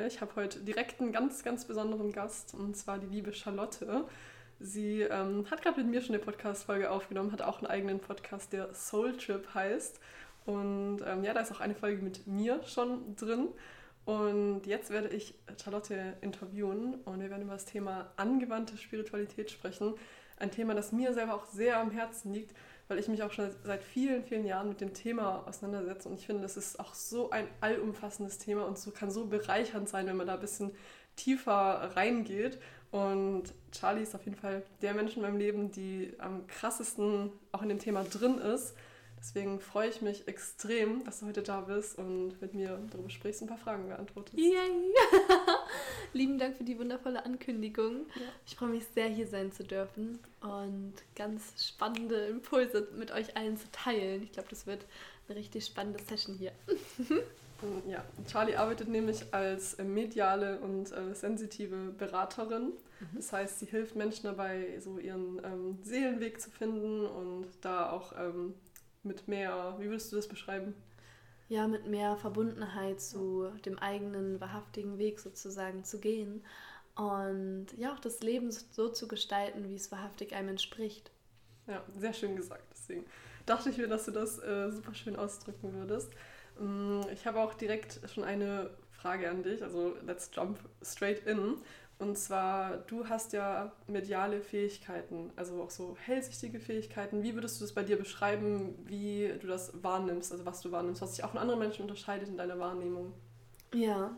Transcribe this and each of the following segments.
Daniel. Ich habe heute direkt einen ganz, ganz besonderen Gast, und zwar die liebe Charlotte. Sie hat gerade mit mir schon eine Podcast-Folge aufgenommen, hat auch einen eigenen Podcast, der Soul Trip heißt. Und da ist auch eine Folge mit mir schon drin. Und jetzt werde ich Charlotte interviewen und wir werden über das Thema angewandte Spiritualität sprechen. Ein Thema, das mir selber auch sehr am Herzen liegt, weil ich mich auch schon seit vielen, vielen Jahren mit dem Thema auseinandersetze. Und ich finde, das ist auch so ein allumfassendes Thema und kann so bereichernd sein, wenn man da ein bisschen tiefer reingeht. Und Charlie ist auf jeden Fall der Mensch in meinem Leben, die am krassesten auch in dem Thema drin ist. Deswegen freue ich mich extrem, dass du heute da bist und mit mir darüber sprichst und ein paar Fragen beantwortest. Yay! Lieben Dank für die wundervolle Ankündigung. Ja. Ich freue mich sehr, hier sein zu dürfen und ganz spannende Impulse mit euch allen zu teilen. Ich glaube, das wird eine richtig spannende Session hier. Ja, Charlie arbeitet nämlich als mediale und sensitive Beraterin. Das heißt, sie hilft Menschen dabei, so ihren Seelenweg zu finden und da auch mit mehr, wie würdest du das beschreiben? Ja, mit mehr Verbundenheit zu dem eigenen, wahrhaftigen Weg sozusagen zu gehen und ja, auch das Leben so zu gestalten, wie es wahrhaftig einem entspricht. Ja, sehr schön gesagt. Deswegen dachte ich mir, dass du das super schön ausdrücken würdest. Ich habe auch direkt schon eine Frage an dich, also let's jump straight in. Und zwar, du hast ja mediale Fähigkeiten, also auch so hellsichtige Fähigkeiten. Wie würdest du das bei dir beschreiben, wie du das wahrnimmst, also was du wahrnimmst, was sich auch von anderen Menschen unterscheidet in deiner Wahrnehmung? Ja,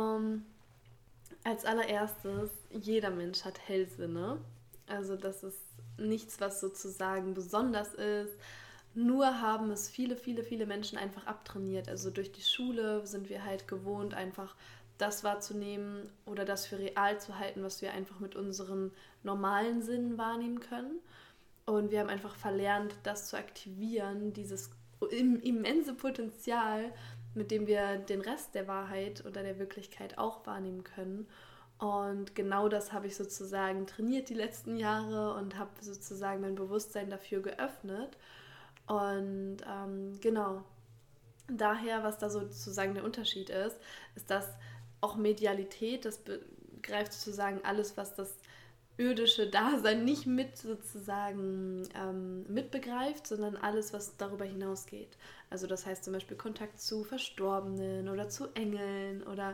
als allererstes, jeder Mensch hat Hellsinne. Also das ist nichts, was sozusagen besonders ist. Nur haben es viele, viele, viele Menschen einfach abtrainiert. Also durch die Schule sind wir halt gewohnt, einfach das wahrzunehmen oder das für real zu halten, was wir einfach mit unseren normalen Sinnen wahrnehmen können. Und wir haben einfach verlernt, das zu aktivieren, dieses immense Potenzial, mit dem wir den Rest der Wahrheit oder der Wirklichkeit auch wahrnehmen können. Und genau das habe ich sozusagen trainiert die letzten Jahre und habe sozusagen mein Bewusstsein dafür geöffnet. Und genau, daher, was da sozusagen der Unterschied ist, dass auch Medialität, das begreift sozusagen alles, was das irdische Dasein nicht mit sozusagen mitbegreift, sondern alles, was darüber hinausgeht. Also das heißt zum Beispiel Kontakt zu Verstorbenen oder zu Engeln oder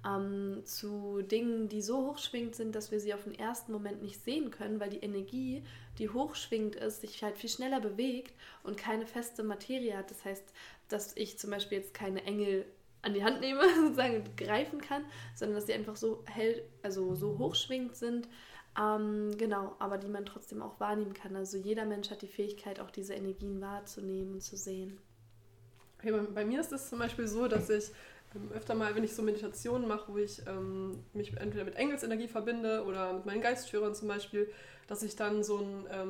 zu Dingen, die so hochschwingend sind, dass wir sie auf den ersten Moment nicht sehen können, weil die Energie, die hochschwingend ist, sich halt viel schneller bewegt und keine feste Materie hat. Das heißt, dass ich zum Beispiel jetzt keine Engel an die Hand nehme sozusagen und greifen kann, sondern dass sie einfach so hell, also so hochschwingend sind, genau, aber die man trotzdem auch wahrnehmen kann. Also jeder Mensch hat die Fähigkeit, auch diese Energien wahrzunehmen und zu sehen. Okay, bei mir ist es zum Beispiel so, dass ich öfter mal, wenn ich so Meditationen mache, wo ich mich entweder mit Engelsenergie verbinde oder mit meinen Geistführern zum Beispiel, dass ich dann so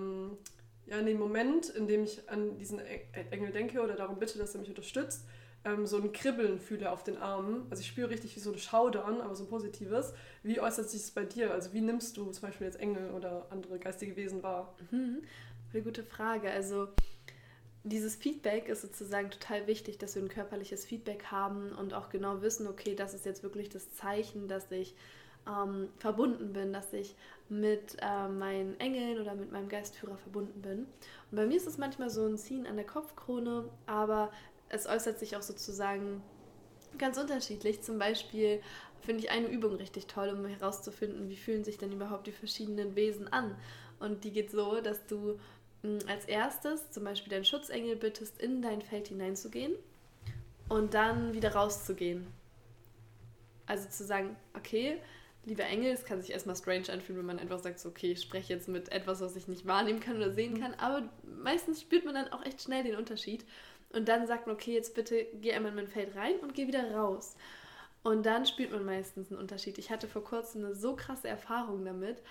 in dem Moment, in dem ich an diesen Engel denke oder darum bitte, dass er mich unterstützt, so ein Kribbeln fühle auf den Armen. Also ich spüre richtig wie so ein Schaudern, aber so ein positives. Wie äußert sich das bei dir? Also wie nimmst du zum Beispiel jetzt Engel oder andere geistige Wesen wahr? Eine gute Frage. Also dieses Feedback ist sozusagen total wichtig, dass wir ein körperliches Feedback haben und auch genau wissen, okay, das ist jetzt wirklich das Zeichen, dass ich verbunden bin, dass ich mit meinen Engeln oder mit meinem Geistführer verbunden bin. Und bei mir ist es manchmal so ein Ziehen an der Kopfkrone, aber es äußert sich auch sozusagen ganz unterschiedlich. Zum Beispiel finde ich eine Übung richtig toll, um herauszufinden, wie fühlen sich denn überhaupt die verschiedenen Wesen an. Und die geht so, dass du als erstes zum Beispiel deinen Schutzengel bittest, in dein Feld hineinzugehen und dann wieder rauszugehen. Also zu sagen, okay, lieber Engel, es kann sich erstmal strange anfühlen, wenn man einfach sagt, so, okay, ich spreche jetzt mit etwas, was ich nicht wahrnehmen kann oder sehen kann, aber meistens spürt man dann auch echt schnell den Unterschied. Und dann sagt man, okay, jetzt bitte geh einmal in mein Feld rein und geh wieder raus. Und dann spürt man meistens einen Unterschied. Ich hatte vor kurzem eine so krasse Erfahrung damit.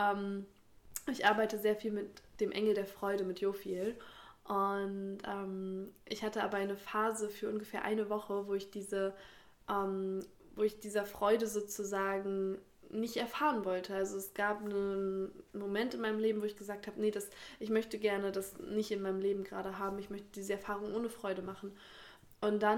Ich arbeite sehr viel mit dem Engel der Freude, mit Jophiel. Und ich hatte aber eine Phase für ungefähr eine Woche, wo ich dieser Freude sozusagen nicht erfahren wollte. Also es gab einen Moment in meinem Leben, wo ich gesagt habe, nee, ich möchte gerne das nicht in meinem Leben gerade haben. Ich möchte diese Erfahrung ohne Freude machen. Und dann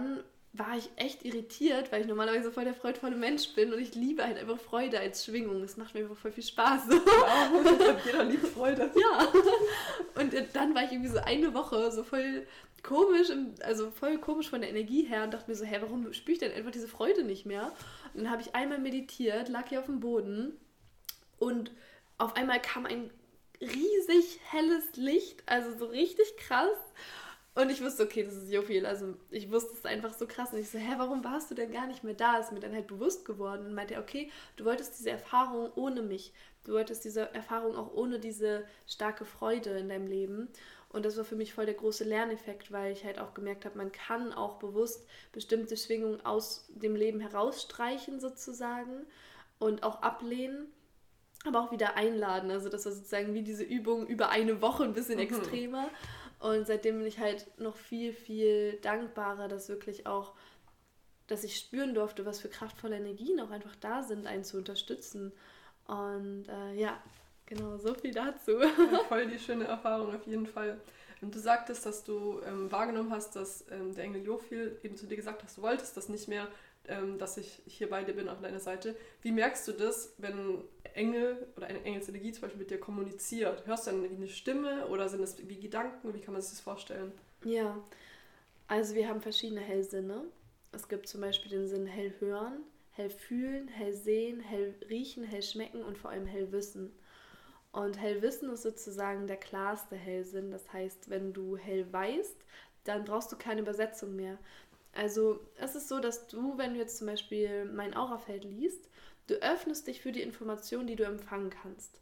war ich echt irritiert, weil ich normalerweise voll der freudvolle Mensch bin und ich liebe halt einfach Freude als Schwingung. Es macht mir einfach voll viel Spaß. Wow, jeder liebt Freude. Ja. Und dann war ich irgendwie so eine Woche so voll komisch, also voll komisch von der Energie her und dachte mir so, hä, warum spüre ich denn einfach diese Freude nicht mehr? Und dann habe ich einmal meditiert, lag hier auf dem Boden und auf einmal kam ein riesig helles Licht, also so richtig krass. Und ich wusste, okay, das ist so viel. Also ich wusste es einfach so krass. Und ich so, hä, warum warst du denn gar nicht mehr da? Ist mir dann halt bewusst geworden. Und meinte, okay, du wolltest diese Erfahrung ohne mich. Du wolltest diese Erfahrung auch ohne diese starke Freude in deinem Leben. Und das war für mich voll der große Lerneffekt, weil ich halt auch gemerkt habe, man kann auch bewusst bestimmte Schwingungen aus dem Leben herausstreichen sozusagen und auch ablehnen, aber auch wieder einladen. Also das war sozusagen wie diese Übung über eine Woche ein bisschen extremer. Und seitdem bin ich halt noch viel, viel dankbarer, dass wirklich auch, dass ich spüren durfte, was für kraftvolle Energien auch einfach da sind, einen zu unterstützen. Und ja, genau, so viel dazu. Ja, voll die schöne Erfahrung auf jeden Fall. Und du sagtest, dass du wahrgenommen hast, dass der Engel Jophiel eben zu dir gesagt hat, du wolltest das nicht mehr, dass ich hier bei dir bin auf deiner Seite. Wie merkst du das, wenn Engel oder eine Engelsenergie zum Beispiel mit dir kommuniziert? Hörst du dann wie eine Stimme oder sind es wie Gedanken? Wie kann man sich das vorstellen? Ja, also wir haben verschiedene Hellsinne. Es gibt zum Beispiel den Sinn hell hören, hell fühlen, hell sehen, hell riechen, hell schmecken und vor allem hell wissen. Und hell wissen ist sozusagen der klarste Hellsinn. Das heißt, wenn du hell weißt, dann brauchst du keine Übersetzung mehr. Also es ist so, dass du, wenn du jetzt zum Beispiel mein Aurafeld liest, du öffnest dich für die Information, die du empfangen kannst.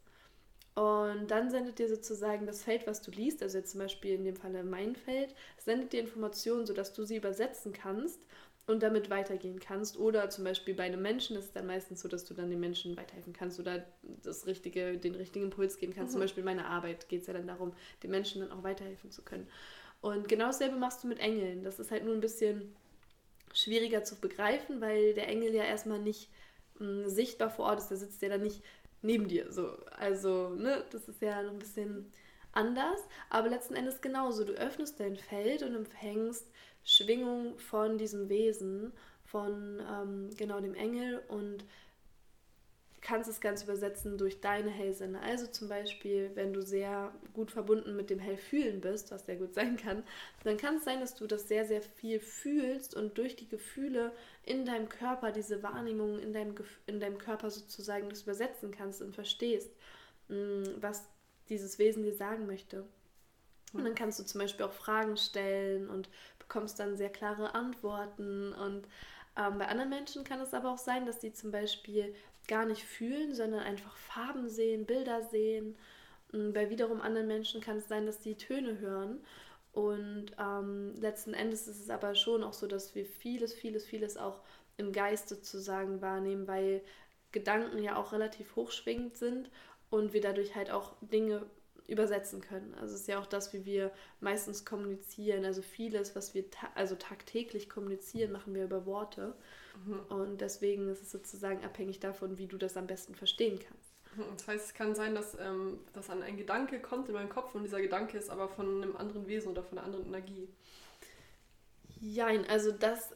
Und dann sendet dir sozusagen das Feld, was du liest, also jetzt zum Beispiel in dem Falle mein Feld, sendet dir Informationen, sodass du sie übersetzen kannst und damit weitergehen kannst. Oder zum Beispiel bei einem Menschen ist es dann meistens so, dass du dann den Menschen weiterhelfen kannst oder den richtigen Impuls geben kannst. Zum Beispiel in meiner Arbeit geht es ja dann darum, den Menschen dann auch weiterhelfen zu können. Und genau dasselbe machst du mit Engeln. Das ist halt nur ein bisschen schwieriger zu begreifen, weil der Engel ja erstmal nicht sichtbar vor Ort ist. Der sitzt ja dann nicht neben dir. So. Also, ne, das ist ja noch ein bisschen anders. Aber letzten Endes genauso. Du öffnest dein Feld und empfängst Schwingung von diesem Wesen, von genau dem Engel und kannst das Ganze übersetzen durch deine Hellsinne. Also zum Beispiel, wenn du sehr gut verbunden mit dem Hellfühlen bist, was sehr gut sein kann, dann kann es sein, dass du das sehr, sehr viel fühlst und durch die Gefühle in deinem Körper, diese Wahrnehmungen in deinem Körper sozusagen das übersetzen kannst und verstehst, was dieses Wesen dir sagen möchte. Und dann kannst du zum Beispiel auch Fragen stellen und bekommst dann sehr klare Antworten. Und bei anderen Menschen kann es aber auch sein, dass die zum Beispiel gar nicht fühlen, sondern einfach Farben sehen, Bilder sehen. Und bei wiederum anderen Menschen kann es sein, dass die Töne hören. Und letzten Endes ist es aber schon auch so, dass wir vieles auch im Geist sozusagen wahrnehmen, weil Gedanken ja auch relativ hochschwingend sind und wir dadurch halt auch Dinge übersetzen können. Also es ist ja auch das, wie wir meistens kommunizieren. Also vieles, was wir tagtäglich kommunizieren, machen wir über Worte. Und deswegen ist es sozusagen abhängig davon, wie du das am besten verstehen kannst. Das heißt, es kann sein, dass an ein Gedanke kommt in meinem Kopf und dieser Gedanke ist aber von einem anderen Wesen oder von einer anderen Energie. Jein, also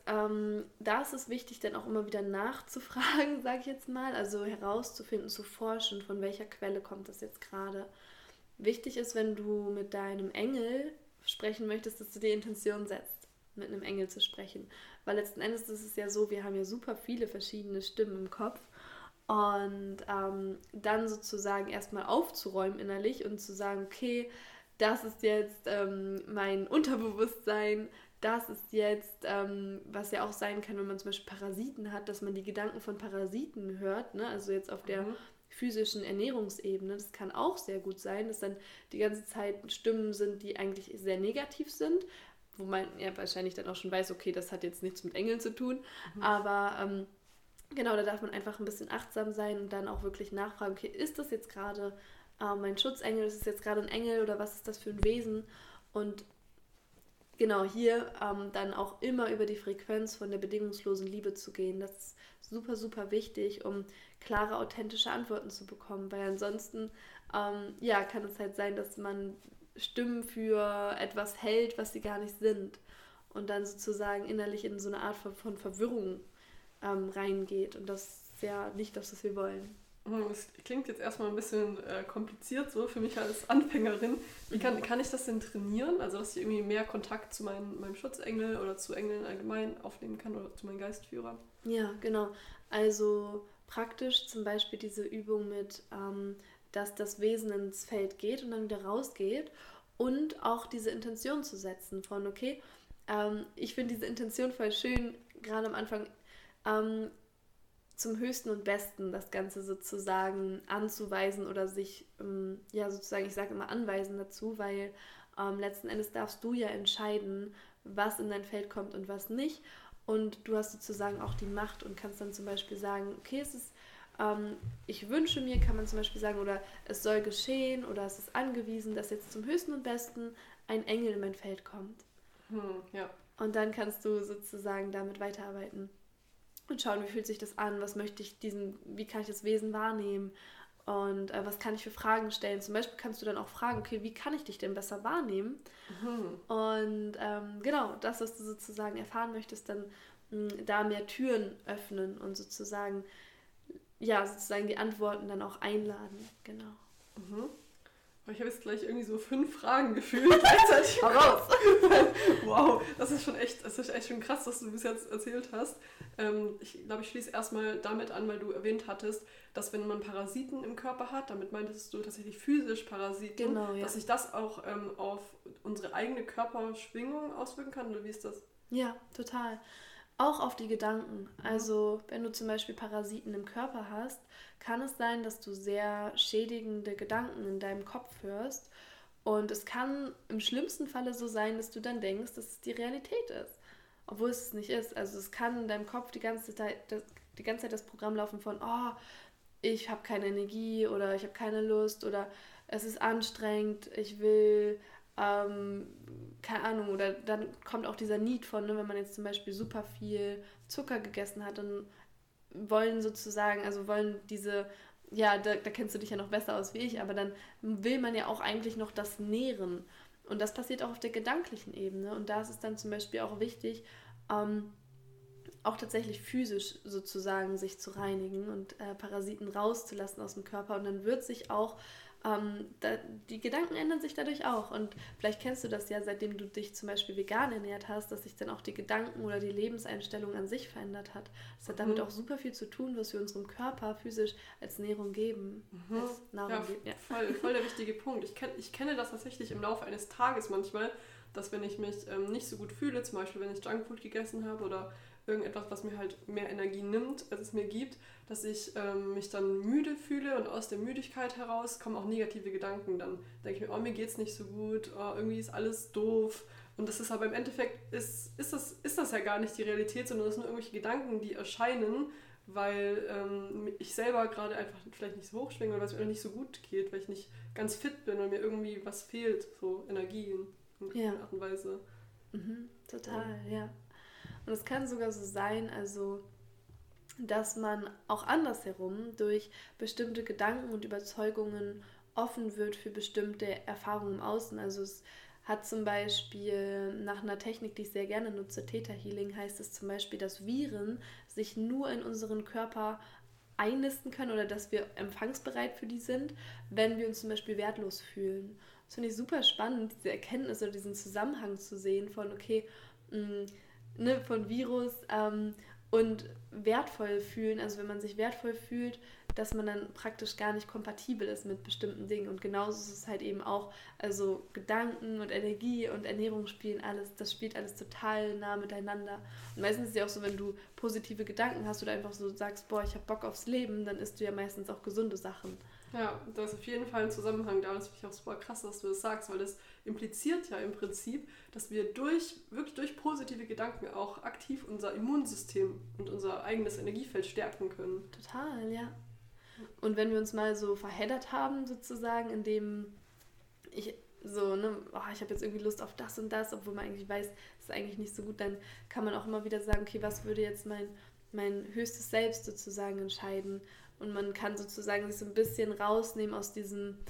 da ist es wichtig, dann auch immer wieder nachzufragen, sage ich jetzt mal. Also herauszufinden, zu forschen, von welcher Quelle kommt das jetzt gerade. Wichtig ist, wenn du mit deinem Engel sprechen möchtest, dass du die Intention setzt, mit einem Engel zu sprechen. Weil letzten Endes ist es ja so, wir haben ja super viele verschiedene Stimmen im Kopf. Und dann sozusagen erstmal aufzuräumen innerlich und zu sagen, okay, das ist jetzt mein Unterbewusstsein, das ist jetzt, was ja auch sein kann, wenn man zum Beispiel Parasiten hat, dass man die Gedanken von Parasiten hört, ne? Also jetzt auf der physischen Ernährungsebene. Das kann auch sehr gut sein, dass dann die ganze Zeit Stimmen sind, die eigentlich sehr negativ sind, wo man ja wahrscheinlich dann auch schon weiß, okay, das hat jetzt nichts mit Engeln zu tun, aber genau, da darf man einfach ein bisschen achtsam sein und dann auch wirklich nachfragen, okay, ist das jetzt gerade mein Schutzengel, ist es jetzt gerade ein Engel oder was ist das für ein Wesen? Und genau, hier dann auch immer über die Frequenz von der bedingungslosen Liebe zu gehen. Das ist super, super wichtig, um klare, authentische Antworten zu bekommen, weil ansonsten kann es halt sein, dass man Stimmen für etwas hält, was sie gar nicht sind. und dann sozusagen innerlich in so eine Art von Verwirrung reingeht. Und das ist ja nicht das, was wir wollen. Das klingt jetzt erstmal ein bisschen kompliziert so für mich als Anfängerin. Wie kann ich das denn trainieren? Also, dass ich irgendwie mehr Kontakt zu meinem Schutzengel oder zu Engeln allgemein aufnehmen kann oder zu meinen Geistführern? Ja, genau. Also praktisch zum Beispiel diese Übung mit, dass das Wesen ins Feld geht und dann wieder rausgeht und auch diese Intention zu setzen von, okay, ich finde diese Intention voll schön, gerade am Anfang, zum Höchsten und Besten das Ganze sozusagen anzuweisen oder sich, ja sozusagen, ich sage immer anweisen dazu, weil letzten Endes darfst du ja entscheiden, was in dein Feld kommt und was nicht. Und du hast sozusagen auch die Macht und kannst dann zum Beispiel sagen, okay, es ist, ich wünsche mir, kann man zum Beispiel sagen, oder es soll geschehen oder es ist angewiesen, dass jetzt zum Höchsten und Besten ein Engel in mein Feld kommt. Ja. Und dann kannst du sozusagen damit weiterarbeiten und schauen, wie fühlt sich das an, was möchte ich wie kann ich das Wesen wahrnehmen und was kann ich für Fragen stellen. Zum Beispiel kannst du dann auch fragen, okay, wie kann ich dich denn besser wahrnehmen? Und genau, das, was du sozusagen erfahren möchtest, dann da mehr Türen öffnen und sozusagen, ja, sozusagen die Antworten dann auch einladen. Genau. Ich habe jetzt gleich irgendwie so 5 Fragen gefühlt gleichzeitig. Raus! Wow, das ist echt schon krass, was du bis jetzt erzählt hast. Ich glaube, ich schließe erstmal damit an, weil du erwähnt hattest, dass wenn man Parasiten im Körper hat, damit meintest du tatsächlich physisch Parasiten, genau, ja. dass sich das auch auf unsere eigene Körperschwingung auswirken kann, oder wie ist das? Ja, total. Auch auf die Gedanken. Also wenn du zum Beispiel Parasiten im Körper hast, kann es sein, dass du sehr schädigende Gedanken in deinem Kopf hörst. Und es kann im schlimmsten Falle so sein, dass du dann denkst, dass es die Realität ist. Obwohl es nicht ist. Also es kann in deinem Kopf die ganze Zeit das Programm laufen von, oh, ich habe keine Energie oder ich habe keine Lust oder es ist anstrengend, ich will, keine Ahnung, oder dann kommt auch dieser Need von, ne, wenn man jetzt zum Beispiel super viel Zucker gegessen hat, dann wollen diese, ja, da kennst du dich ja noch besser aus wie ich, aber dann will man ja auch eigentlich noch das nähren. Und das passiert auch auf der gedanklichen Ebene. Und da ist es dann zum Beispiel auch wichtig, auch tatsächlich physisch sozusagen sich zu reinigen und Parasiten rauszulassen aus dem Körper. Und dann wird sich auch, die Gedanken ändern sich dadurch auch. Und vielleicht kennst du das ja, seitdem du dich zum Beispiel vegan ernährt hast, dass sich dann auch die Gedanken oder die Lebenseinstellung an sich verändert hat. Das hat damit auch super viel zu tun, was wir unserem Körper physisch als Nährung geben. Als Nahrung geben. Ja. Voll der wichtige Punkt. Ich kenne das tatsächlich im Laufe eines Tages manchmal, dass wenn ich mich nicht so gut fühle, zum Beispiel wenn ich Junkfood gegessen habe oder irgendetwas, was mir halt mehr Energie nimmt, als es mir gibt, dass ich mich dann müde fühle und aus der Müdigkeit heraus kommen auch negative Gedanken. Dann denke ich mir, oh, mir geht's nicht so gut, oh, irgendwie ist alles doof. Und das ist aber im Endeffekt, ist das ja gar nicht die Realität, sondern das sind nur irgendwelche Gedanken, die erscheinen, weil ich selber gerade einfach vielleicht nicht so hochschwinge oder weil es mir nicht so gut geht, weil ich nicht ganz fit bin und mir irgendwie was fehlt, so Energie in einer Art und Weise. Total, ja. Und es kann sogar so sein, also dass man auch andersherum durch bestimmte Gedanken und Überzeugungen offen wird für bestimmte Erfahrungen im Außen. Also es hat zum Beispiel nach einer Technik, die ich sehr gerne nutze, Theta Healing, heißt es zum Beispiel, dass Viren sich nur in unseren Körper einnisten können oder dass wir empfangsbereit für die sind, wenn wir uns zum Beispiel wertlos fühlen. Das finde ich super spannend, diese Erkenntnis oder diesen Zusammenhang zu sehen von, okay, von Virus und wertvoll fühlen, also wenn man sich wertvoll fühlt, dass man dann praktisch gar nicht kompatibel ist mit bestimmten Dingen. Und genauso ist es halt eben auch, also Gedanken und Energie und Ernährung das spielt alles total nah miteinander. Und meistens ist es ja auch so, wenn du positive Gedanken hast oder einfach so sagst, boah, ich hab Bock aufs Leben, dann isst du ja meistens auch gesunde Sachen. Ja, da ist auf jeden Fall ein Zusammenhang da. Das finde ich auch super krass, dass du das sagst, weil das impliziert ja im Prinzip, dass wir wirklich durch positive Gedanken auch aktiv unser Immunsystem und unser eigenes Energiefeld stärken können. Total, ja. Und wenn wir uns mal so verheddert haben, sozusagen, indem ich habe jetzt irgendwie Lust auf das und das, obwohl man eigentlich weiß, das ist eigentlich nicht so gut, dann kann man auch immer wieder sagen, okay, was würde jetzt mein höchstes Selbst sozusagen entscheiden? Und man kann sozusagen sich so ein bisschen rausnehmen aus diesem,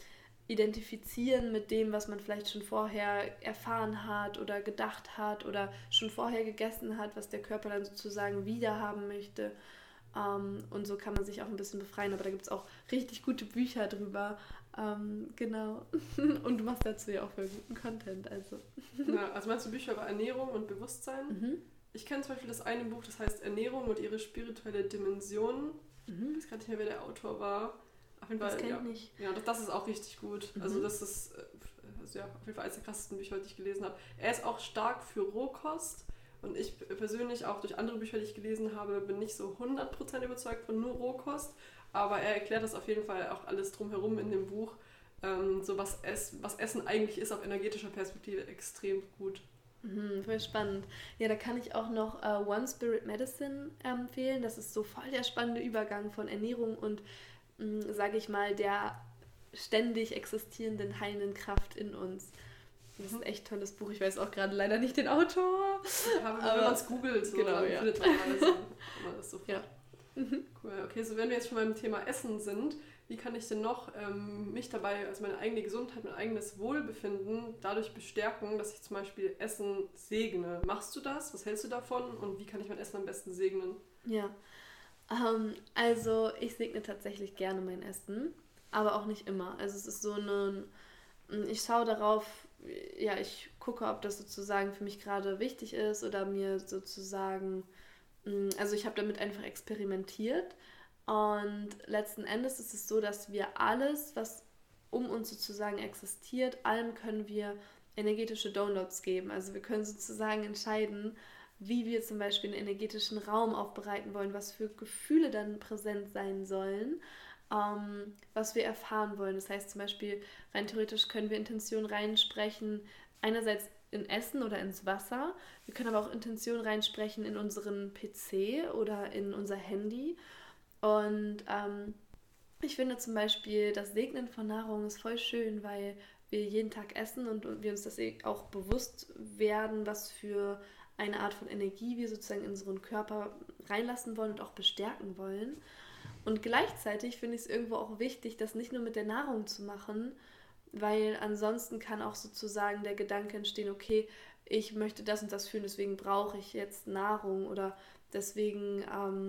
identifizieren mit dem, was man vielleicht schon vorher erfahren hat oder gedacht hat oder schon vorher gegessen hat, was der Körper dann sozusagen wiederhaben möchte. Und so kann man sich auch ein bisschen befreien, aber da gibt es auch richtig gute Bücher drüber. Genau. Und du machst dazu ja auch voll guten Content. Also. Ja, also meinst du Bücher über Ernährung und Bewusstsein? Mhm. Ich kenne zum Beispiel das eine Buch, das heißt Ernährung und ihre spirituelle Dimension. Ich weiß gar nicht mehr, wer der Autor war. Auf jeden Fall, Das kenn ich nicht. Ja, das ist auch richtig gut. Also das ist auf jeden Fall eines der krassesten Bücher, die ich gelesen habe. Er ist auch stark für Rohkost. Und ich persönlich, auch durch andere Bücher, die ich gelesen habe, bin nicht so 100% überzeugt von nur Rohkost. Aber er erklärt das auf jeden Fall auch alles drumherum in dem Buch. So was Essen eigentlich ist auf energetischer Perspektive extrem gut. Voll spannend. Ja, da kann ich auch noch One Spirit Medicine empfehlen. Das ist so voll der spannende Übergang von Ernährung und, sage ich mal, der ständig existierenden heilenden Kraft in uns. Das ist ein echt tolles Buch. Ich weiß auch gerade leider nicht den Autor. Ja, wenn man es googelt, so, genau, dann findet man alles sofort. Ja. Cool. Okay, so wenn wir jetzt schon beim Thema Essen sind, wie kann ich denn noch mich dabei, also meine eigene Gesundheit, mein eigenes Wohlbefinden dadurch bestärken, dass ich zum Beispiel Essen segne? Machst du das? Was hältst du davon? Und wie kann ich mein Essen am besten segnen? Ja, also ich segne tatsächlich gerne mein Essen, aber auch nicht immer. Also es ist so ich schaue darauf, ja, ich gucke, ob das sozusagen für mich gerade wichtig ist oder mir sozusagen, also ich habe damit einfach experimentiert und letzten Endes ist es so, dass wir alles, was um uns sozusagen existiert, allem können wir energetische Downloads geben. Also wir können sozusagen entscheiden, wie wir zum Beispiel einen energetischen Raum aufbereiten wollen, was für Gefühle dann präsent sein sollen, was wir erfahren wollen. Das heißt zum Beispiel, rein theoretisch können wir Intentionen reinsprechen, einerseits in Essen oder ins Wasser. Wir können aber auch Intentionen reinsprechen in unseren PC oder in unser Handy. Und ich finde zum Beispiel, das Segnen von Nahrung ist voll schön, weil wir jeden Tag essen und wir uns das auch bewusst werden, was für eine Art von Energie wir sozusagen in unseren Körper reinlassen wollen und auch bestärken wollen. Und gleichzeitig finde ich es irgendwo auch wichtig, das nicht nur mit der Nahrung zu machen, weil ansonsten kann auch sozusagen der Gedanke entstehen, okay, ich möchte das und das fühlen, deswegen brauche ich jetzt Nahrung oder deswegen,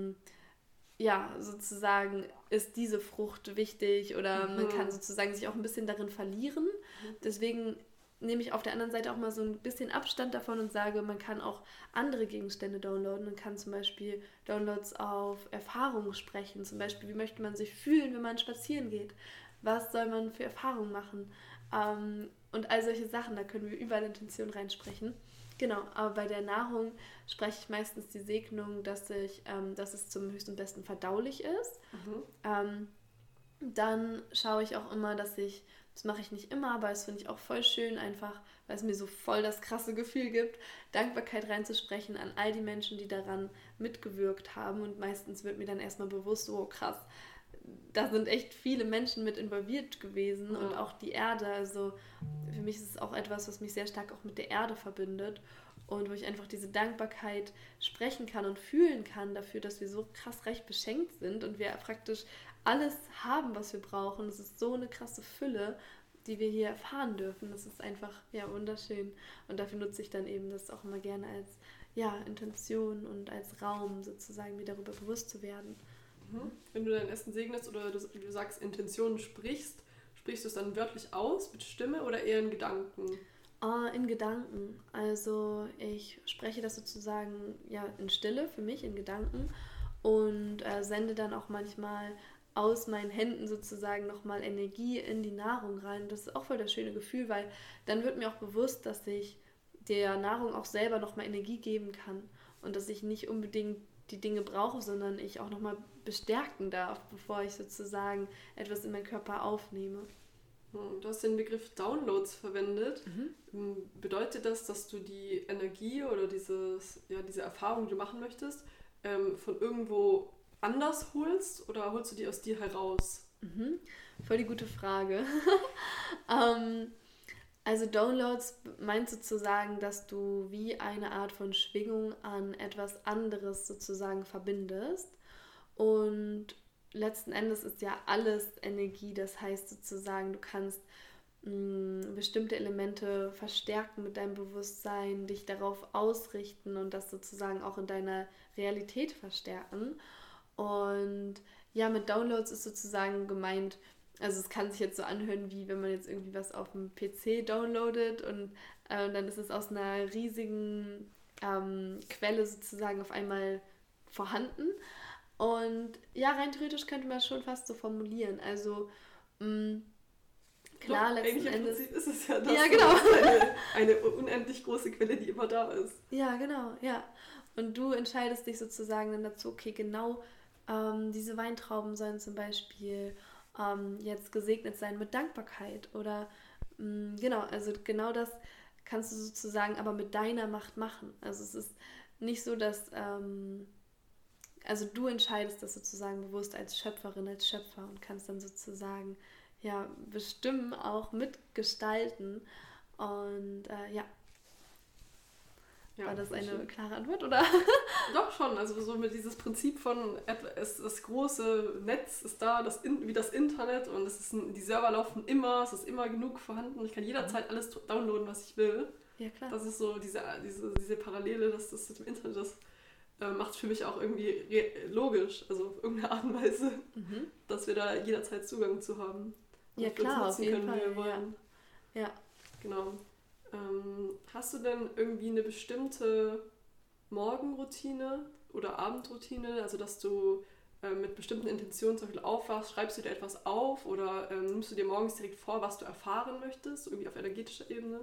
ja, sozusagen ist diese Frucht wichtig oder man kann sozusagen sich auch ein bisschen darin verlieren. Deswegen nehme ich auf der anderen Seite auch mal so ein bisschen Abstand davon und sage, man kann auch andere Gegenstände downloaden. Man kann zum Beispiel Downloads auf Erfahrungen sprechen. Zum Beispiel, wie möchte man sich fühlen, wenn man spazieren geht? Was soll man für Erfahrungen machen? Und all solche Sachen, da können wir überall Intention reinsprechen. Genau, aber bei der Nahrung spreche ich meistens die Segnung, dass es zum höchsten und besten verdaulich ist. Dann schaue ich auch immer, das mache ich nicht immer, aber das finde ich auch voll schön, einfach weil es mir so voll das krasse Gefühl gibt, Dankbarkeit reinzusprechen an all die Menschen, die daran mitgewirkt haben. Und meistens wird mir dann erstmal bewusst, oh krass, da sind echt viele Menschen mit involviert gewesen und auch die Erde. Also für mich ist es auch etwas, was mich sehr stark auch mit der Erde verbindet und wo ich einfach diese Dankbarkeit sprechen kann und fühlen kann dafür, dass wir so krass reich beschenkt sind und wir praktisch alles haben, was wir brauchen. Es ist so eine krasse Fülle, die wir hier erfahren dürfen. Das ist einfach, ja, wunderschön. Und dafür nutze ich dann eben das auch immer gerne als, ja, Intention und als Raum sozusagen, mir darüber bewusst zu werden. Wenn du dein Essen segnest oder du sagst Intentionen sprichst du es dann wörtlich aus mit Stimme oder eher in Gedanken? In Gedanken. Also ich spreche das sozusagen ja in Stille für mich, in Gedanken und sende dann auch manchmal aus meinen Händen sozusagen nochmal Energie in die Nahrung rein. Das ist auch voll das schöne Gefühl, weil dann wird mir auch bewusst, dass ich der Nahrung auch selber nochmal Energie geben kann und dass ich nicht unbedingt die Dinge brauche, sondern ich auch nochmal bestärken darf, bevor ich sozusagen etwas in meinen Körper aufnehme. Du hast den Begriff Downloads verwendet. Bedeutet das, dass du die Energie oder diese Erfahrung, die du machen möchtest, von irgendwo anders holst oder holst du die aus dir heraus? Voll die gute Frage. Also Downloads meint sozusagen, dass du wie eine Art von Schwingung an etwas anderes sozusagen verbindest. Und letzten Endes ist ja alles Energie, das heißt sozusagen, du kannst bestimmte Elemente verstärken mit deinem Bewusstsein, dich darauf ausrichten und das sozusagen auch in deiner Realität verstärken. Und ja, mit Downloads ist sozusagen gemeint, also es kann sich jetzt so anhören, wie wenn man jetzt irgendwie was auf dem PC downloadet und dann ist es aus einer riesigen Quelle sozusagen auf einmal vorhanden. Und ja, rein theoretisch könnte man es schon fast so formulieren. Also klar, doch, letzten Endes... Im Prinzip ist es ja das, ja, genau. eine unendlich große Quelle, die immer da ist. Ja, genau, ja. Und du entscheidest dich sozusagen dann dazu, okay, genau, diese Weintrauben sollen zum Beispiel jetzt gesegnet sein mit Dankbarkeit oder genau, also genau das kannst du sozusagen aber mit deiner Macht machen. Also es ist nicht so, dass, also du entscheidest das sozusagen bewusst als Schöpferin, als Schöpfer und kannst dann sozusagen ja bestimmen, auch mitgestalten und ja. Ja, war das eine schön. klare Antwort, oder? Doch schon, also so mit dieses Prinzip von das große Netz ist da, wie das Internet und die Server laufen immer, es ist immer genug vorhanden, ich kann jederzeit alles downloaden, was ich will. Ja, klar. Das ist so diese Parallele, das mit dem Internet, das macht es für mich auch irgendwie logisch, also auf irgendeine Art und Weise, dass wir da jederzeit Zugang zu haben. Ja, klar, auf jeden Fall. Wir wollen. Ja. Genau. Hast du denn irgendwie eine bestimmte Morgenroutine oder Abendroutine, also dass du mit bestimmten Intentionen zum Beispiel aufwachst, schreibst du dir etwas auf oder nimmst du dir morgens direkt vor, was du erfahren möchtest, irgendwie auf energetischer Ebene?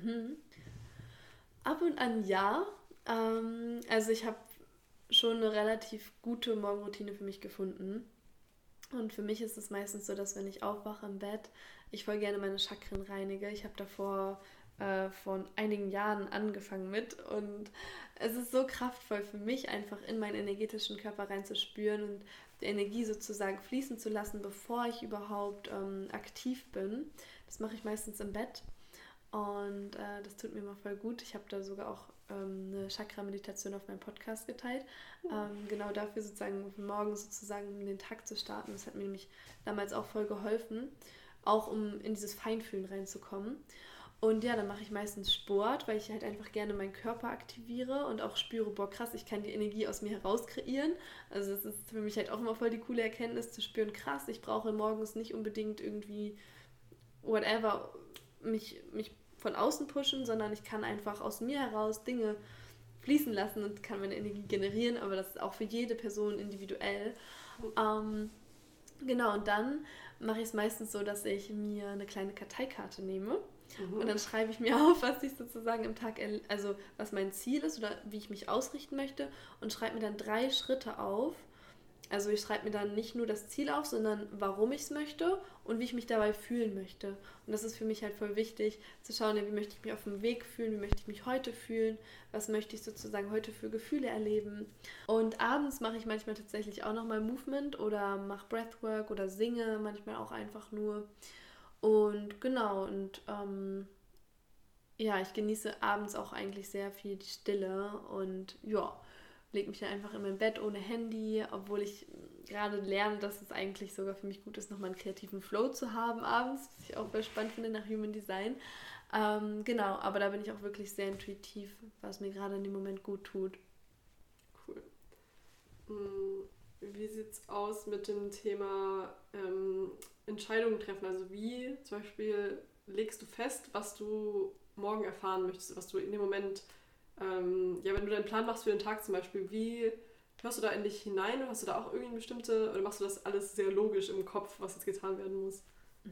Ab und an ja. Also ich habe schon eine relativ gute Morgenroutine für mich gefunden. Und für mich ist es meistens so, dass wenn ich aufwache im Bett, ich voll gerne meine Chakren reinige. Ich habe davor vor einigen Jahren angefangen mit und es ist so kraftvoll für mich, einfach in meinen energetischen Körper reinzuspüren und die Energie sozusagen fließen zu lassen, bevor ich überhaupt aktiv bin. Das mache ich meistens im Bett und das tut mir immer voll gut. Ich habe da sogar auch eine Chakra-Meditation auf meinem Podcast geteilt. Genau dafür sozusagen morgens sozusagen den Tag zu starten. Das hat mir nämlich damals auch voll geholfen, auch um in dieses Feinfühlen reinzukommen. Und ja, dann mache ich meistens Sport, weil ich halt einfach gerne meinen Körper aktiviere und auch spüre, boah krass, ich kann die Energie aus mir heraus kreieren. Also das ist für mich halt auch immer voll die coole Erkenntnis zu spüren, krass, ich brauche morgens nicht unbedingt irgendwie whatever mich von außen pushen, sondern ich kann einfach aus mir heraus Dinge fließen lassen und kann meine Energie generieren, aber das ist auch für jede Person individuell. Genau, und dann mache ich es meistens so, dass ich mir eine kleine Karteikarte nehme und dann schreibe ich mir auf, was ich sozusagen im Tag, also was mein Ziel ist oder wie ich mich ausrichten möchte und schreibe mir dann 3 Schritte auf. Also ich schreibe mir dann nicht nur das Ziel auf, sondern warum ich es möchte und wie ich mich dabei fühlen möchte. Und das ist für mich halt voll wichtig, zu schauen, wie möchte ich mich auf dem Weg fühlen, wie möchte ich mich heute fühlen, was möchte ich sozusagen heute für Gefühle erleben. Und abends mache ich manchmal tatsächlich auch nochmal Movement oder mache Breathwork oder singe, manchmal auch einfach nur. Und genau, und ja, ich genieße abends auch eigentlich sehr viel die Stille und ja, lege mich dann einfach in mein Bett ohne Handy, obwohl ich gerade lerne, dass es eigentlich sogar für mich gut ist, nochmal einen kreativen Flow zu haben abends, was ich auch sehr spannend finde nach Human Design. Genau, aber da bin ich auch wirklich sehr intuitiv, was mir gerade in dem Moment gut tut. Cool. Wie sieht's aus mit dem Thema Entscheidungen treffen? Also wie zum Beispiel legst du fest, was du morgen erfahren möchtest, was du in dem Moment, wenn du deinen Plan machst für den Tag zum Beispiel, wie hörst du da in dich hinein? Hast du da auch irgendwie bestimmte, oder machst du das alles sehr logisch im Kopf, was jetzt getan werden muss?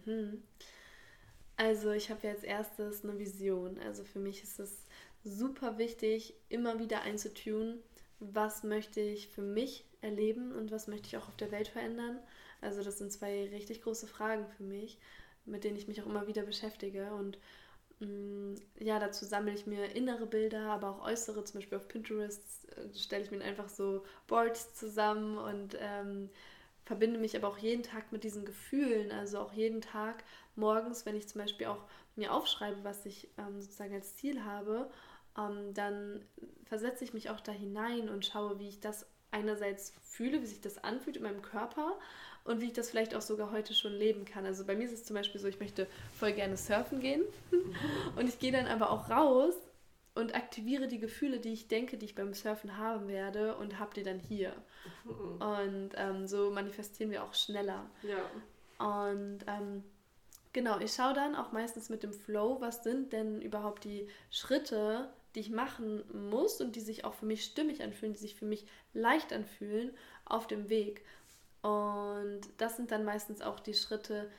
Also ich habe ja als erstes eine Vision. Also für mich ist es super wichtig, immer wieder einzutunen, was möchte ich für mich erleben und was möchte ich auch auf der Welt verändern. Also das sind 2 richtig große Fragen für mich, mit denen ich mich auch immer wieder beschäftige. Und ja, dazu sammle ich mir innere Bilder, aber auch äußere, zum Beispiel auf Pinterest stelle ich mir einfach so Boards zusammen und verbinde mich aber auch jeden Tag mit diesen Gefühlen, also auch jeden Tag morgens, wenn ich zum Beispiel auch mir aufschreibe, was ich sozusagen als Ziel habe, dann versetze ich mich auch da hinein und schaue, wie ich das einerseits fühle, wie sich das anfühlt in meinem Körper und wie ich das vielleicht auch sogar heute schon leben kann. Also bei mir ist es zum Beispiel so, ich möchte voll gerne surfen gehen und ich gehe dann aber auch raus und aktiviere die Gefühle, die ich denke, die ich beim Surfen haben werde und habe die dann hier. Und so manifestieren wir auch schneller. Ja. Und genau, ich schaue dann auch meistens mit dem Flow, was sind denn überhaupt die Schritte, die ich machen muss und die sich auch für mich stimmig anfühlen, die sich für mich leicht anfühlen auf dem Weg. Und das sind dann meistens auch die Schritte,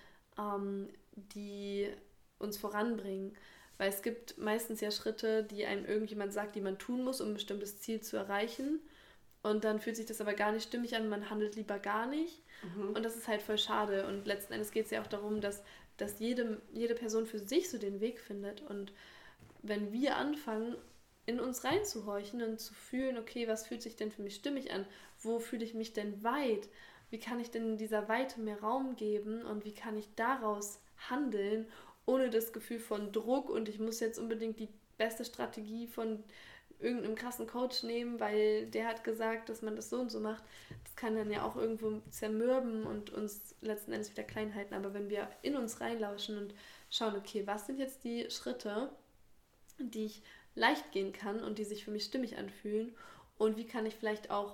die uns voranbringen. Weil es gibt meistens ja Schritte, die einem irgendjemand sagt, die man tun muss, um ein bestimmtes Ziel zu erreichen. Und dann fühlt sich das aber gar nicht stimmig an, man handelt lieber gar nicht. Und das ist halt voll schade. Und letzten Endes geht es ja auch darum, dass jede Person für sich so den Weg findet. Und wenn wir anfangen, in uns reinzuhorchen und zu fühlen, okay, was fühlt sich denn für mich stimmig an? Wo fühle ich mich denn weit? Wie kann ich denn in dieser Weite mehr Raum geben? Und wie kann ich daraus handeln, ohne das Gefühl von Druck und ich muss jetzt unbedingt die beste Strategie von irgendeinem krassen Coach nehmen, weil der hat gesagt, dass man das so und so macht. Das kann dann ja auch irgendwo zermürben und uns letzten Endes wieder klein halten. Aber wenn wir in uns reinlauschen und schauen, okay, was sind jetzt die Schritte, die ich leicht gehen kann und die sich für mich stimmig anfühlen und wie kann ich vielleicht auch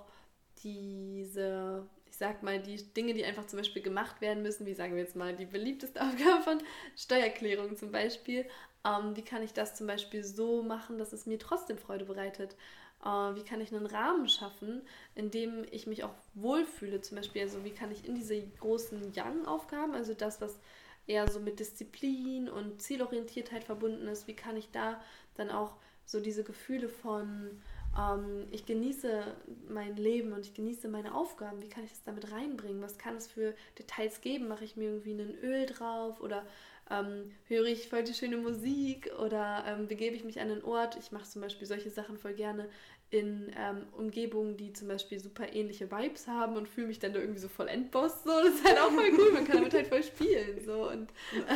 diese, ich sag mal, die Dinge, die einfach zum Beispiel gemacht werden müssen, wie sagen wir jetzt mal die beliebteste Aufgabe von Steuererklärung zum Beispiel, wie kann ich das zum Beispiel so machen, dass es mir trotzdem Freude bereitet? Wie kann ich einen Rahmen schaffen, in dem ich mich auch wohlfühle? Zum Beispiel, also wie kann ich in diese großen Yang-Aufgaben, also das, was eher so mit Disziplin und Zielorientiertheit verbunden ist, wie kann ich da dann auch so diese Gefühle von ich genieße mein Leben und ich genieße meine Aufgaben, wie kann ich das damit reinbringen? Was kann es für Details geben? Mache ich mir irgendwie ein Öl drauf oder höre ich voll die schöne Musik oder begebe ich mich an einen Ort? Ich mache zum Beispiel solche Sachen voll gerne in Umgebungen, die zum Beispiel super ähnliche Vibes haben und fühle mich dann da irgendwie so voll Endboss. So. Das ist halt auch voll cool, man kann damit halt voll spielen. So. Und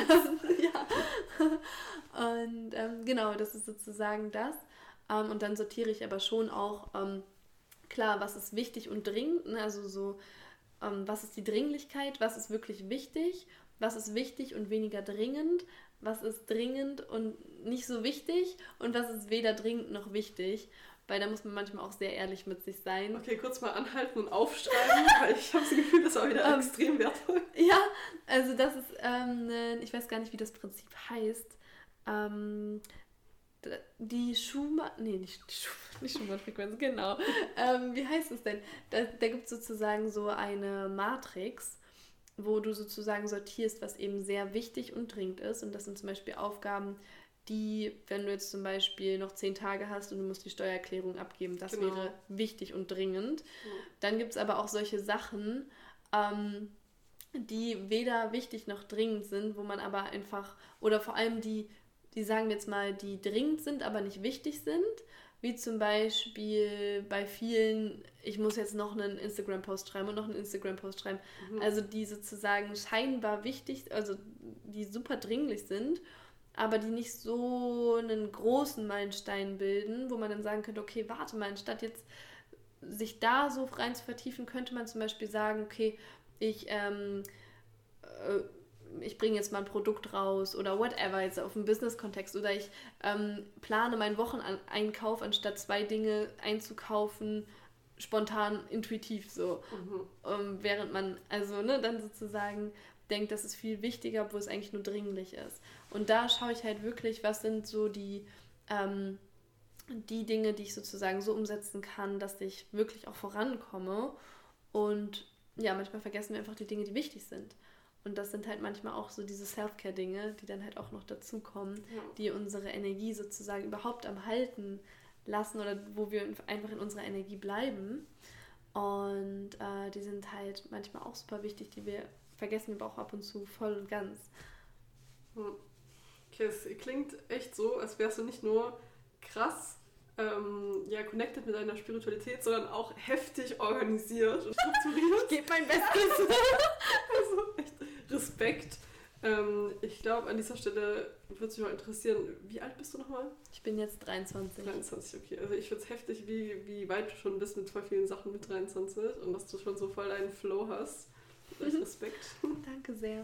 ja. Und genau, das ist sozusagen das. Und dann sortiere ich aber schon auch, klar, was ist wichtig und dringend, ne? Also so, was ist die Dringlichkeit, was ist wirklich wichtig, was ist wichtig und weniger dringend, was ist dringend und nicht so wichtig und was ist weder dringend noch wichtig, weil da muss man manchmal auch sehr ehrlich mit sich sein. Okay, kurz mal anhalten und aufschreiben, weil ich habe das Gefühl, das war wieder extrem wertvoll. Ja, also das ist, ich weiß gar nicht, wie das Prinzip heißt, die Schumann-Frequenz, genau. Wie heißt es denn? Da gibt es sozusagen so eine Matrix, wo du sozusagen sortierst, was eben sehr wichtig und dringend ist. Und das sind zum Beispiel Aufgaben, die, wenn du jetzt zum Beispiel noch 10 Tage hast und du musst die Steuererklärung abgeben, das wäre wichtig und dringend. Dann gibt es aber auch solche Sachen, die weder wichtig noch dringend sind, wo man aber einfach, oder vor allem die sagen wir jetzt mal, die dringend sind, aber nicht wichtig sind, wie zum Beispiel bei vielen, ich muss jetzt noch einen Instagram-Post schreiben und noch einen Instagram-Post schreiben, also die sozusagen scheinbar wichtig, also die super dringlich sind, aber die nicht so einen großen Meilenstein bilden, wo man dann sagen könnte, okay, warte mal, anstatt jetzt sich da so rein zu vertiefen, könnte man zum Beispiel sagen, okay, ich bringe jetzt mal ein Produkt raus oder whatever, jetzt auf dem Business-Kontext oder ich plane meinen Wocheneinkauf, anstatt 2 Dinge einzukaufen, spontan, intuitiv so. Während man also dann sozusagen denkt, das ist viel wichtiger, obwohl es eigentlich nur dringlich ist. Und da schaue ich halt wirklich, was sind so die Dinge, die ich sozusagen so umsetzen kann, dass ich wirklich auch vorankomme. Und ja, manchmal vergessen wir einfach die Dinge, die wichtig sind. Und das sind halt manchmal auch so diese Self-Care-Dinge, die dann halt auch noch dazukommen, die unsere Energie sozusagen überhaupt am Halten lassen oder wo wir einfach in unserer Energie bleiben. Und die sind halt manchmal auch super wichtig, die wir vergessen aber auch ab und zu voll und ganz. Okay, es klingt echt so, als wärst du nicht nur krass connected mit deiner Spiritualität, sondern auch heftig organisiert und strukturiert. Ich gebe mein Bestes. Also echt Respekt. Ich glaube, an dieser Stelle würde es mich mal interessieren, wie alt bist du nochmal? Ich bin jetzt 23. 23, okay. Also ich finde es heftig, wie weit du schon bist mit voll vielen Sachen mit 23 und dass du schon so voll deinen Flow hast. Respekt. Danke sehr.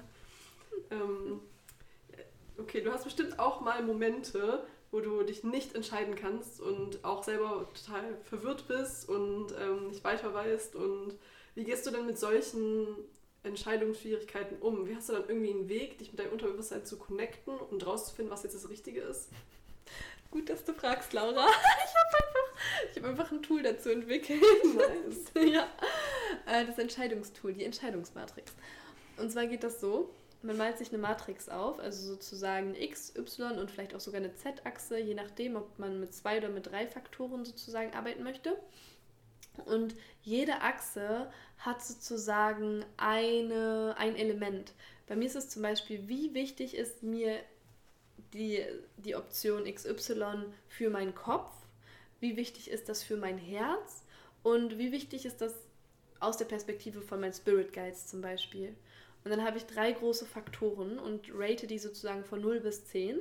Okay, du hast bestimmt auch mal Momente, wo du dich nicht entscheiden kannst und auch selber total verwirrt bist und nicht weiter weißt. Und wie gehst du denn mit solchen Entscheidungsschwierigkeiten um? Wie hast du dann irgendwie einen Weg, dich mit deinem Unterbewusstsein zu connecten und rauszufinden, was jetzt das Richtige ist? Gut, dass du fragst, Laura. Ich habe einfach ein Tool dazu entwickelt. Nice. Ja. Das Entscheidungstool, die Entscheidungsmatrix. Und zwar geht das so, man malt sich eine Matrix auf, also sozusagen X, Y und vielleicht auch sogar eine Z-Achse, je nachdem, ob man mit 2 oder mit 3 Faktoren sozusagen arbeiten möchte. Und jede Achse hat sozusagen ein Element. Bei mir ist es zum Beispiel, wie wichtig ist mir die Option XY für meinen Kopf, wie wichtig ist das für mein Herz und wie wichtig ist das aus der Perspektive von meinen Spirit Guides zum Beispiel. Und dann habe ich 3 große Faktoren und rate die sozusagen von 0 bis 10.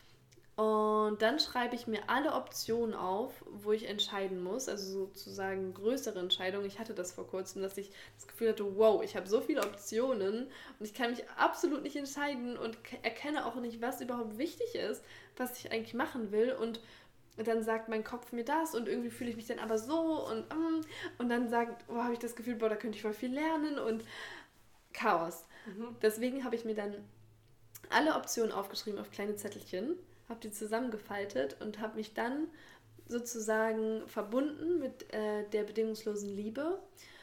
Und dann schreibe ich mir alle Optionen auf, wo ich entscheiden muss, also sozusagen größere Entscheidungen. Ich hatte das vor kurzem, dass ich das Gefühl hatte, wow, ich habe so viele Optionen und ich kann mich absolut nicht entscheiden und erkenne auch nicht, was überhaupt wichtig ist, was ich eigentlich machen will. Und dann sagt mein Kopf mir das und irgendwie fühle ich mich dann aber so und dann habe ich das Gefühl, boah, da könnte ich voll viel lernen und Chaos. Deswegen habe ich mir dann alle Optionen aufgeschrieben auf kleine Zettelchen, habe die zusammengefaltet und habe mich dann sozusagen verbunden mit der bedingungslosen Liebe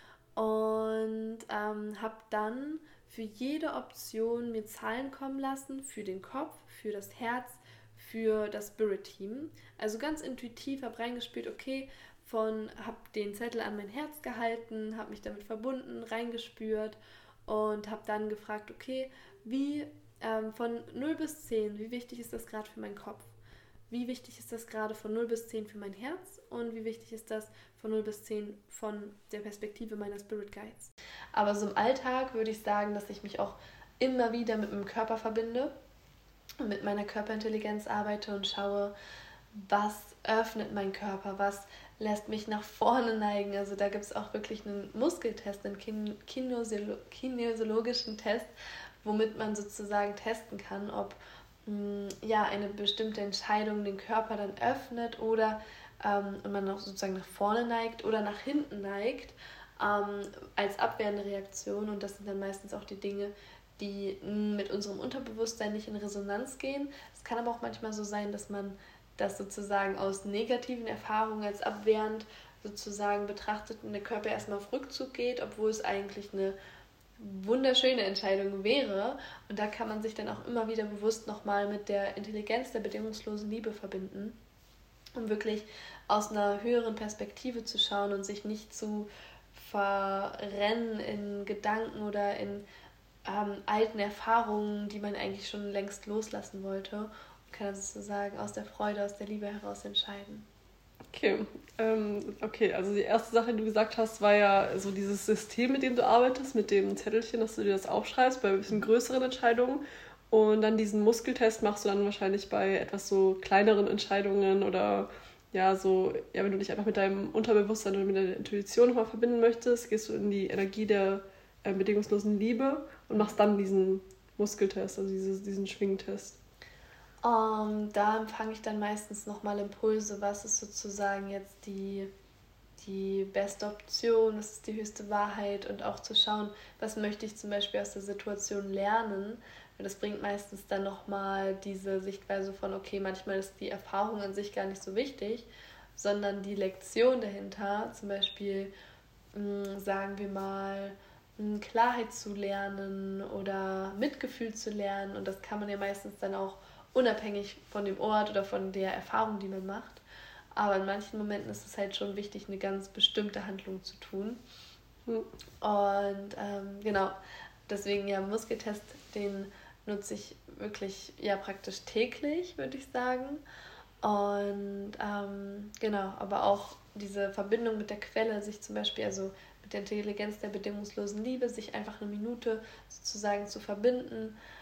und habe dann für jede Option mir Zahlen kommen lassen, für den Kopf, für das Herz, für das Spirit-Team. Also ganz intuitiv habe reingespielt, okay, habe den Zettel an mein Herz gehalten, habe mich damit verbunden, reingespürt und habe dann gefragt, okay, wie von 0 bis 10, wie wichtig ist das gerade für meinen Kopf? Wie wichtig ist das gerade von 0 bis 10 für mein Herz? Und wie wichtig ist das von 0 bis 10 von der Perspektive meiner Spirit Guides? Aber so im Alltag würde ich sagen, dass ich mich auch immer wieder mit meinem Körper verbinde und mit meiner Körperintelligenz arbeite und schaue, was öffnet mein Körper, was lässt mich nach vorne neigen. Also da gibt es auch wirklich einen Muskeltest, einen kinesiologischen Test, womit man sozusagen testen kann, ob eine bestimmte Entscheidung den Körper dann öffnet oder man noch sozusagen nach vorne neigt oder nach hinten neigt als abwehrende Reaktion. Und das sind dann meistens auch die Dinge, die mit unserem Unterbewusstsein nicht in Resonanz gehen. Es kann aber auch manchmal so sein, dass man das sozusagen aus negativen Erfahrungen als abwehrend sozusagen betrachtet und der Körper erstmal auf Rückzug geht, obwohl es eigentlich eine wunderschöne Entscheidung wäre. Und da kann man sich dann auch immer wieder bewusst nochmal mit der Intelligenz der bedingungslosen Liebe verbinden, um wirklich aus einer höheren Perspektive zu schauen und sich nicht zu verrennen in Gedanken oder in alten Erfahrungen, die man eigentlich schon längst loslassen wollte, und kann sozusagen aus der Freude, aus der Liebe heraus entscheiden. Okay, also die erste Sache, die du gesagt hast, war ja so dieses System, mit dem du arbeitest, mit dem Zettelchen, dass du dir das aufschreibst bei ein bisschen größeren Entscheidungen und dann diesen Muskeltest machst du dann wahrscheinlich bei etwas so kleineren Entscheidungen oder wenn du dich einfach mit deinem Unterbewusstsein oder mit deiner Intuition nochmal verbinden möchtest, gehst du in die Energie der bedingungslosen Liebe und machst dann diesen Muskeltest, also diesen Schwingtest. Da empfange ich dann meistens nochmal Impulse, was ist sozusagen jetzt die beste Option, was ist die höchste Wahrheit und auch zu schauen, was möchte ich zum Beispiel aus der Situation lernen. Und das bringt meistens dann nochmal diese Sichtweise von, okay, manchmal ist die Erfahrung an sich gar nicht so wichtig, sondern die Lektion dahinter, zum Beispiel, sagen wir mal, Klarheit zu lernen oder Mitgefühl zu lernen. Und das kann man ja meistens dann auch unabhängig von dem Ort oder von der Erfahrung, die man macht. Aber in manchen Momenten ist es halt schon wichtig, eine ganz bestimmte Handlung zu tun. Und deswegen Muskeltest, den nutze ich wirklich praktisch täglich, würde ich sagen. Und aber auch diese Verbindung mit der Quelle, sich zum Beispiel, also mit der Intelligenz der bedingungslosen Liebe, sich einfach eine Minute sozusagen zu verbinden,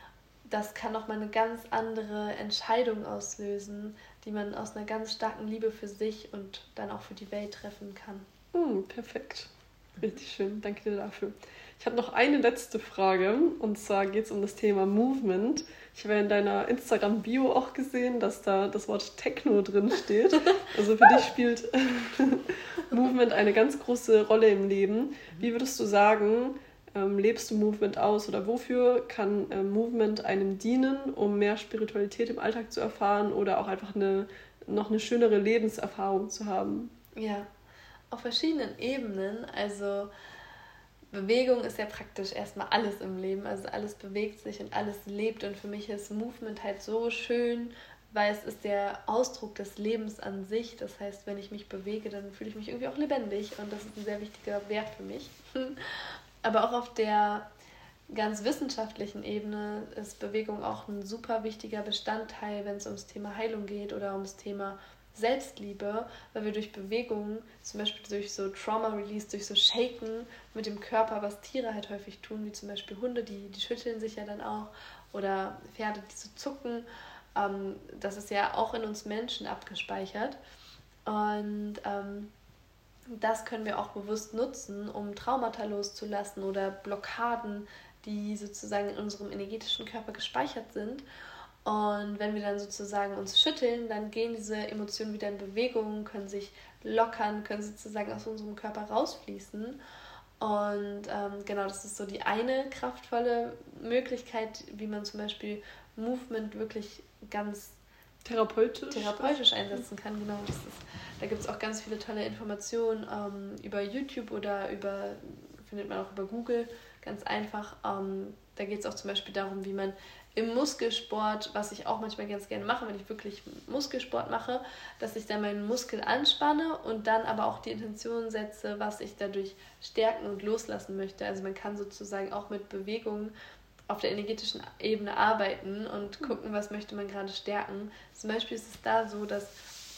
das kann nochmal eine ganz andere Entscheidung auslösen, die man aus einer ganz starken Liebe für sich und dann auch für die Welt treffen kann. Perfekt. Richtig schön. Danke dir dafür. Ich habe noch eine letzte Frage, und zwar geht es um das Thema Movement. Ich habe ja in deiner Instagram-Bio auch gesehen, dass da das Wort Techno drin steht. Also für dich spielt Movement eine ganz große Rolle im Leben. Wie würdest du sagen, lebst du Movement aus oder wofür kann Movement einem dienen, um mehr Spiritualität im Alltag zu erfahren oder auch einfach noch eine schönere Lebenserfahrung zu haben? Ja, auf verschiedenen Ebenen. Also Bewegung ist ja praktisch erstmal alles im Leben. Also alles bewegt sich und alles lebt. Und für mich ist Movement halt so schön, weil es ist der Ausdruck des Lebens an sich. Das heißt, wenn ich mich bewege, dann fühle ich mich irgendwie auch lebendig. Und das ist ein sehr wichtiger Wert für mich. Aber auch auf der ganz wissenschaftlichen Ebene ist Bewegung auch ein super wichtiger Bestandteil, wenn es ums Thema Heilung geht oder ums Thema Selbstliebe, weil wir durch Bewegung, zum Beispiel durch so Trauma-Release, durch so Shaken mit dem Körper, was Tiere halt häufig tun, wie zum Beispiel Hunde, die schütteln sich ja dann auch, oder Pferde, die so zucken, das ist ja auch in uns Menschen abgespeichert. Und das können wir auch bewusst nutzen, um Traumata loszulassen oder Blockaden, die sozusagen in unserem energetischen Körper gespeichert sind. Und wenn wir dann sozusagen uns schütteln, dann gehen diese Emotionen wieder in Bewegung, können sich lockern, können sozusagen aus unserem Körper rausfließen. Und genau, das ist so die eine kraftvolle Möglichkeit, wie man zum Beispiel Movement wirklich ganz therapeutisch einsetzen kann. Genau, da gibt es auch ganz viele tolle Informationen über YouTube oder findet man auch über Google, ganz einfach. Da geht es auch zum Beispiel darum, wie man im Muskelsport, was ich auch manchmal ganz gerne mache, wenn ich wirklich Muskelsport mache, dass ich dann meinen Muskel anspanne und dann aber auch die Intention setze, was ich dadurch stärken und loslassen möchte. Also man kann sozusagen auch mit Bewegungen auf der energetischen Ebene arbeiten und gucken, was möchte man gerade stärken. Zum Beispiel ist es da so, dass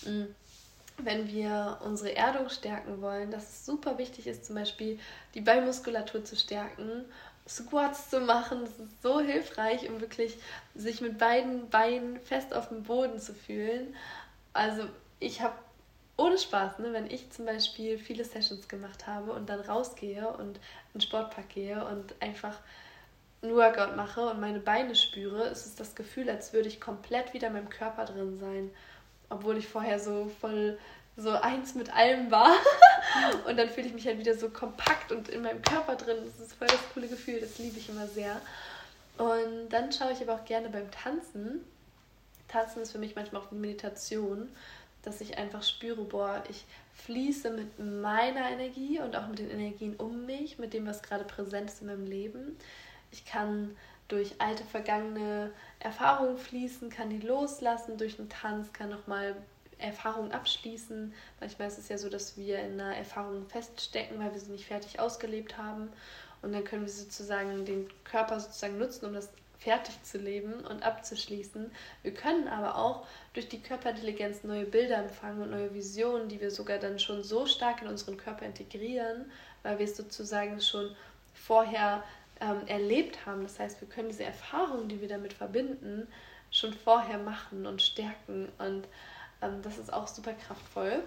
wenn wir unsere Erdung stärken wollen, dass es super wichtig ist, zum Beispiel die Beinmuskulatur zu stärken, Squats zu machen. Das ist so hilfreich, um wirklich sich mit beiden Beinen fest auf dem Boden zu fühlen. Also ich habe ohne Spaß, wenn ich zum Beispiel viele Sessions gemacht habe und dann rausgehe und in den Sportpark gehe und einfach ein Workout mache und meine Beine spüre, ist es das Gefühl, als würde ich komplett wieder in meinem Körper drin sein. Obwohl ich vorher so voll so eins mit allem war. Und dann fühle ich mich halt wieder so kompakt und in meinem Körper drin. Das ist voll das coole Gefühl, das liebe ich immer sehr. Und dann schaue ich aber auch gerne beim Tanzen. Tanzen ist für mich manchmal auch eine Meditation, dass ich einfach spüre, ich fließe mit meiner Energie und auch mit den Energien um mich, mit dem, was gerade präsent ist in meinem Leben. Ich kann durch alte, vergangene Erfahrungen fließen, kann die loslassen durch den Tanz, kann nochmal Erfahrungen abschließen. Manchmal ist es ja so, dass wir in einer Erfahrung feststecken, weil wir sie nicht fertig ausgelebt haben. Und dann können wir sozusagen den Körper sozusagen nutzen, um das fertig zu leben und abzuschließen. Wir können aber auch durch die Körperintelligenz neue Bilder empfangen und neue Visionen, die wir sogar dann schon so stark in unseren Körper integrieren, weil wir es sozusagen schon vorher erlebt haben. Das heißt, wir können diese Erfahrungen, die wir damit verbinden, schon vorher machen und stärken. Und das ist auch super kraftvoll.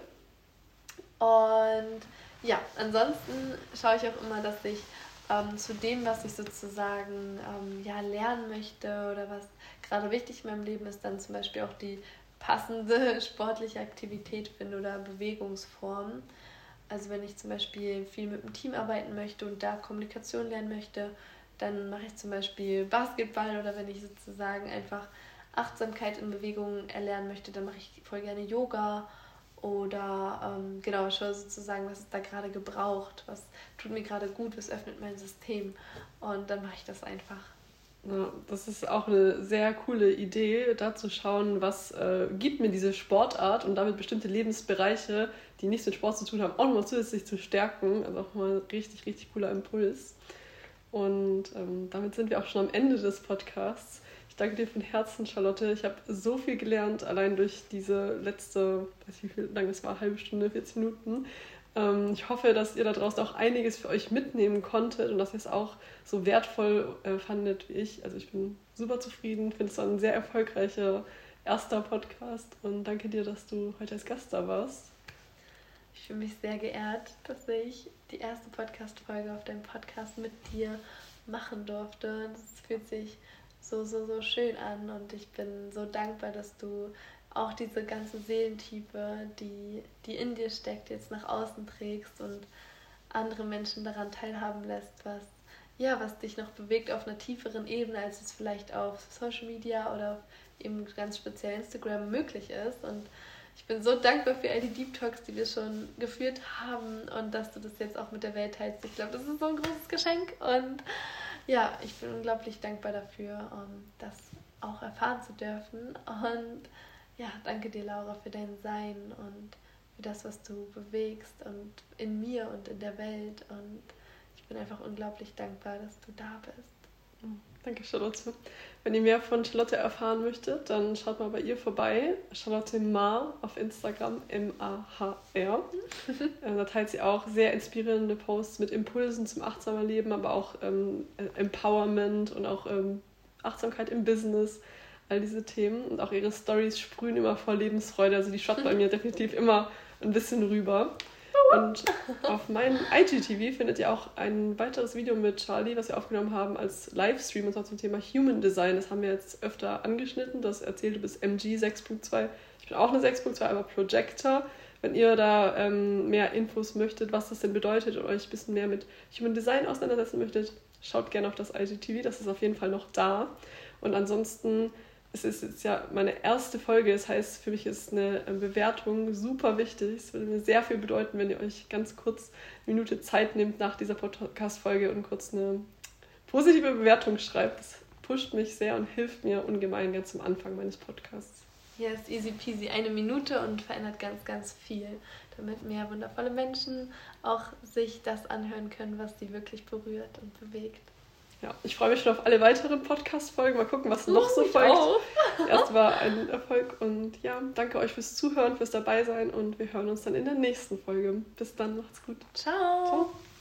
Und ja, ansonsten schaue ich auch immer, dass ich zu dem, was ich sozusagen lernen möchte oder was gerade wichtig in meinem Leben ist, dann zum Beispiel auch die passende sportliche Aktivität finde oder Bewegungsform. Also wenn ich zum Beispiel viel mit dem Team arbeiten möchte und da Kommunikation lernen möchte, dann mache ich zum Beispiel Basketball, oder wenn ich sozusagen einfach Achtsamkeit in Bewegung erlernen möchte, dann mache ich voll gerne Yoga oder schaue sozusagen, was ist da gerade gebraucht, was tut mir gerade gut, was öffnet mein System, und dann mache ich das einfach. Ja, das ist auch eine sehr coole Idee, da zu schauen, was gibt mir diese Sportart und damit bestimmte Lebensbereiche, die nichts mit Sport zu tun haben, auch nochmal zusätzlich zu stärken. Also auch mal ein richtig, richtig cooler Impuls. Und damit sind wir auch schon am Ende des Podcasts. Ich danke dir von Herzen, Charlotte. Ich habe so viel gelernt, allein durch diese letzte, weiß nicht, wie lange es war, halbe Stunde, 40 Minuten. Ich hoffe, dass ihr da draußen auch einiges für euch mitnehmen konntet und dass ihr es auch so wertvoll fandet wie ich. Also ich bin super zufrieden, finde es ein sehr erfolgreicher erster Podcast und danke dir, dass du heute als Gast da warst. Ich fühle mich sehr geehrt, dass ich die erste Podcast-Folge auf deinem Podcast mit dir machen durfte. Es fühlt sich so schön an und ich bin so dankbar, dass du auch diese ganze Seelentiefe, die in dir steckt, jetzt nach außen trägst und andere Menschen daran teilhaben lässt, was dich noch bewegt auf einer tieferen Ebene, als es vielleicht auf Social Media oder eben ganz speziell Instagram möglich ist. Und ich bin so dankbar für all die Deep Talks, die wir schon geführt haben und dass du das jetzt auch mit der Welt teilst. Ich glaube, das ist so ein großes Geschenk und ja, ich bin unglaublich dankbar dafür, das auch erfahren zu dürfen. Und ja, danke dir, Laura, für dein Sein und für das, was du bewegst und in mir und in der Welt. Und ich bin einfach unglaublich dankbar, dass du da bist. Danke, Charlotte. Wenn ihr mehr von Charlotte erfahren möchtet, dann schaut mal bei ihr vorbei. Charlotte Mahr auf Instagram, M-A-H-R. Da teilt sie auch sehr inspirierende Posts mit Impulsen zum achtsamen Leben, aber auch Empowerment und auch Achtsamkeit im Business. All diese Themen und auch ihre Storys sprühen immer vor Lebensfreude. Also die schaut bei mir definitiv immer ein bisschen rüber. Und auf meinem IGTV findet ihr auch ein weiteres Video mit Charlie, was wir aufgenommen haben als Livestream, und zwar zum Thema Human Design. Das haben wir jetzt öfter angeschnitten. Das erzählt, du bist MG 6.2. Ich bin auch eine 6.2, aber Projector. Wenn ihr da mehr Infos möchtet, was das denn bedeutet und euch ein bisschen mehr mit Human Design auseinandersetzen möchtet, schaut gerne auf das IGTV. Das ist auf jeden Fall noch da. Und ansonsten, es ist jetzt ja meine erste Folge, das heißt, für mich ist eine Bewertung super wichtig. Es würde mir sehr viel bedeuten, wenn ihr euch ganz kurz eine Minute Zeit nehmt nach dieser Podcast-Folge und kurz eine positive Bewertung schreibt. Das pusht mich sehr und hilft mir ungemein ganz am Anfang meines Podcasts. Ja, ist easy peasy, 1 Minute und verändert ganz, ganz viel, damit mehr wundervolle Menschen auch sich das anhören können, was sie wirklich berührt und bewegt. Ja, ich freue mich schon auf alle weiteren Podcast-Folgen. Mal gucken, was noch so folgt. Erst war ein Erfolg und ja, danke euch fürs Zuhören, fürs Dabeisein und wir hören uns dann in der nächsten Folge. Bis dann, macht's gut. Ciao. Ciao.